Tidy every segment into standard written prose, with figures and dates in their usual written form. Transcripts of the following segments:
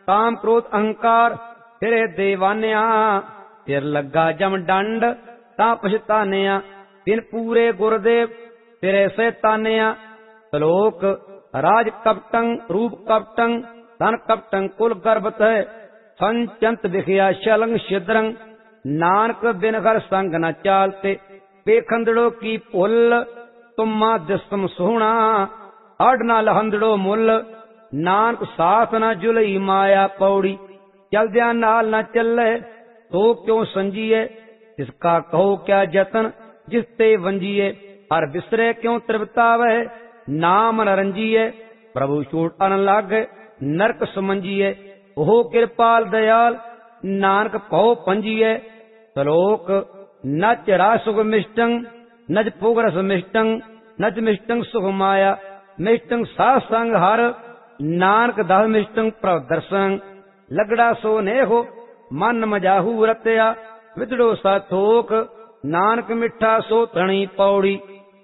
ਕਾਮ ਕ੍ਰੋਧ ਅਹੰਕਾਰ ਫਿਰੇ ਦੇਵਾਨਿਆ। ਫਿਰ ਲੱਗਾ ਜਮ ਡੰਡ ਤਾਂ ਪਛਤਾਨਿਆ, ਬਿਨ ਪੂਰੇ ਗੁਰਦੇਵ ਫਿਰੇ ਸੈਤਾਨਿਆ। ਸ਼ਲੋਕ ਰਾਜ ਕਪਟੰ ਰੂਪ ਕਪਟੰ ਧਨ ਕਪਟੰ ਕੁਲ ਗਰਭਤ ਹੈ, ਸੰਚੰਤ ਵਿਖਿਆ ਸ਼ਲੰਗ ਛਿਦਰੰ, ਨਾਨਕ ਬਿਨ ਘਰ ਸੰਗ ਨ ਚਾਲਤੇ। ਵੇਖੰਦੜੋ ਕੀ ਭੁੱਲ ਤੁਮਾ ਦਿਸਮ ਸੋਹਣਾ, ਅਡ ਨਾ ਲਹੰਦੜੋ ਮੁੱਲ, ਨਾਨਕ ਸਾਥ ਨਾ ਜੁਲਈ ਮਾਇਆ ਪੌੜੀ। ਚਲਦਿਆਂ ਨਾਲ ਨਾ ਚੱਲੇ ਤੋ ਕਿਉ ਸੰਜੀਏ, ਇਸਕਾ ਕਹੋ ਕਿਆ ਜਤਨ ਜਿਸ ਤੇ ਵੰਜੀਏ। ਹਰ ਬਿਸਰੇ ਕਿਉ ਤ੍ਰਿਪਤਾਵੇ, ਨਾਮ ਨ ਰੰਜੀਏ। ਪ੍ਰਭੂ ਛੂਟ ਅਨ ਲਾਗੇ ਨਰਕ ਸਮੰਜੀਏ, ਉਹ ਕਿਰਪਾਲ ਦਇਆਲ ਨਾਨਕ ਭਉ ਪੰਜੀਏ। ਸ਼ਲੋਕ ਨਚ ਰਾਸੁਖ ਮਿਸ਼ਟੰ ਨਚ ਭੋਗਰਸ ਮਿਸ਼ਟੰ, ਨਚ ਮਿਸ਼ਟੰ ਸੁਖ ਮਾਇਆ, ਮਿਸ਼ਟੰ ਸਾਧ ਸੰਗ ਹਰ, ਨਾਨਕ ਦਸ ਮਿਸ਼ਟੰ ਪ੍ਰਭ ਦਰਸ਼ਨ। ਲਗੜਾ ਸੋ ਨੇਹੋ ਮਨ ਮਜਾਹੂ ਰਤਿਆ, ਵਿਦੜੋ ਸਾ ਥੋਕ, ਨਾਨਕ ਮਿੱਠਾ ਸੋ ਧਣੀ ਪੌੜੀ।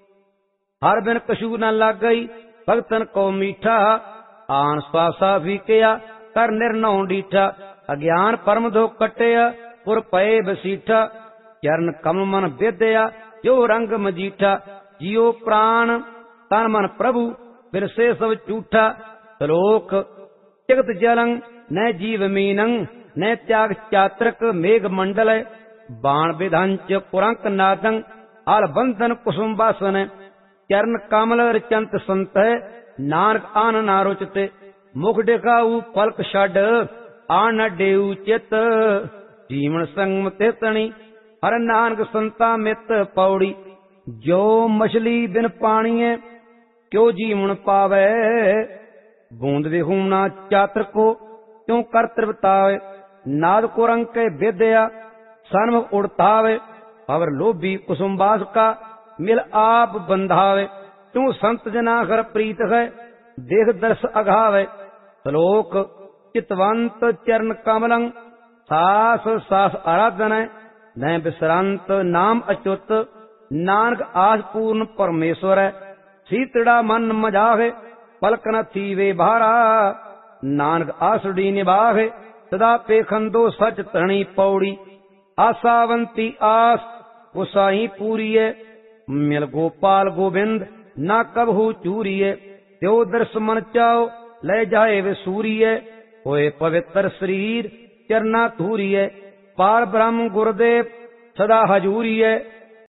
ਹਰ ਬਿਨ ਕਛੂ ਨ ਲਾਗਈ ਭਗਤਨ ਕੋ ਮੀਠਾ, ਆਨ ਸਵਾਸਾ ਫੀਕਿਆ ਕਰ ਨਿਰਨਉ ਡੀਠਾ। ਅਗਿਆਨ ਪਰਮ ਦੁਖ ਕਟਿਆ ਪੁਰ ਪਏ ਬਸੀਠਾ, ਚਰਨ ਕਮਲ ਮਨ ਵਿਦਿਆ ਜੋ ਰੰਗ ਮਜੀਠਾ। ਜਿਉ ਪ੍ਰਾਣ ਤਨ ਮਨ ਪ੍ਰਭੂ ਬਿਰਸੇ ਸਭ ਝੂਠਾ। ਸ਼ਲੋਕ ਜਗਤ ਜਲੰ ਨੈ ਜੀਵ ਮੀਨੰ, ਨੈ ਤਿਆਗ ਚਾਤ੍ਰਿਕ ਮੇਘ ਮੰਡਲ। ਬਾਣ ਵਿਧੰਚ ਪੁਰੰਕ ਨਾਦੰ, ਹਲ ਬੰਧਨ ਕੁਸੁਮ ਬਾਸਨ। ਚਰਨ ਕਮਲ ਰਚੰਤ ਸੰਤ, ਨਾਨਕ ਆਨ ਨਾ ਰੁਚਤੇ। ਮੁਖ ਡਿਖਾਊ ਪਲਕ ਛੱਡ, ਆਣ ਨ ਡੇਊ ਚਿਤ। ਜੀਵਨ ਸੰਗਮ ਤੇ ਤਣੀ, ਹਰ ਨਾਨਕ ਸੰਤਾ ਮਿਤ ਪੌੜੀ। ਜੋ ਮਛਲੀ ਬਿਨ ਪਾਣੀਏ ਕਿਉ ਜੀਵਨ ਪਾਵੇ, ਬੂੰਦ ਵਿਹੂ ਨਾ ਚਾਤਰ ਕੋ ਕਿਉ ਕਰ ਤ੍ਰਿਪਤਾਵੇ। ਨਾਦ ਕੁਰੰਕ ਕੇ ਵਿਦਿਆ ਸਨਮੁਖ ਉੜਤਾਵੇ, ਪਵਰ ਲੋਭੀ ਕੁਸੁਮ ਬਾਸ ਕਾ ਮਿਲ ਆਪ ਬੰਧਾਵੇ। ਤੂੰ ਸੰਤ ਜਨਾ ਹਰ ਪ੍ਰੀਤ ਹੈ, ਦੇਖ ਦਰਸ ਅਘਾਵੇ। ਸ਼ਲੋਕ ਚਿਤਵੰਤ ਚਰਨ ਕਮਲੰ, ਸਾਸ ਸਾਸ ਆਰਾਧਨ। ਨੈ ਬਿਸਰੰਤ ਨਾਮ ਅਚੁੱਤ, ਨਾਨਕ ਆਸ ਪੂਰਨ ਪਰਮੇਸ਼ਵਰ। ਸੀਤੜਾ ਮਨ ਮਜਾਹੇ ਪਲਕ ਨ ਥੀਵੇ ਭਾਰਾ, ਨਾਨਕ ਆਸੜੀ ਨਿਭਾਹੇ ਸਦਾ ਪੇਖੰਦੋ ਸਚ ਧਣੀ ਪੌੜੀ। ਆਸਾਵੰਤੀ ਆਸ ਉਸਾਈ ਪੂਰੀਏ, ਮਿਲ ਗੋਪਾਲ ਗੋਬਿੰਦ ਨਾ ਕਬਹੂ ਚੂਰੀਏ। ਤਿਉ ਦਰਸ ਮਨ ਚਾਓ ਲੈ ਜਾਏ ਵਿਸੂਰੀਏ, ਹੋਏ ਪਵਿੱਤਰ ਸਰੀਰ ਚਰਨਾ ਧੂਰੀਏ। ਪਾਰ ਬ੍ਰਹਮ ਗੁਰਦੇਵ ਸਦਾ ਹਜੂਰੀਏ,